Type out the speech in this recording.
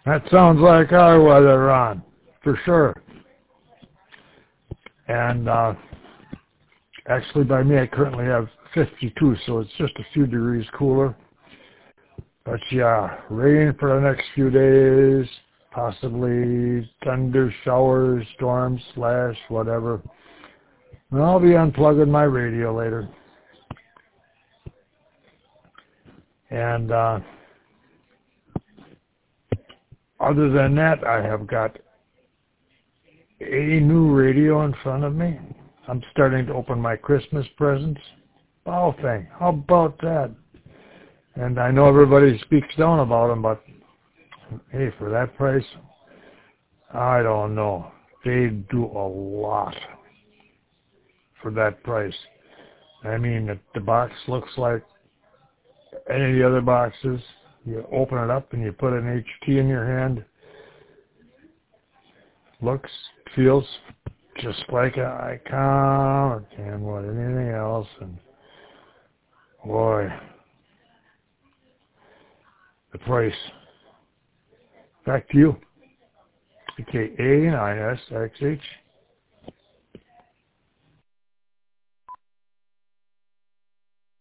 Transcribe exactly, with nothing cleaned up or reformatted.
That sounds like our weather, Ron, for sure. And uh, actually, by me, I currently have fifty-two, so it's just a few degrees cooler. But yeah, rain for the next few days, possibly thunder showers, storms, slash, whatever. And I'll be unplugging my radio later. And uh, other than that, I have got a new radio in front of me. I'm starting to open my Christmas presents. Oh, thing. How about that? And I know everybody speaks down about them, but hey, for that price, I don't know. They do a lot for that price. I mean, the, the box looks like any of the other boxes. You open it up and you put an H T in your hand. Looks, feels just like an icon and what anything else. And boy, the price. Back to you. Okay, A N I S X H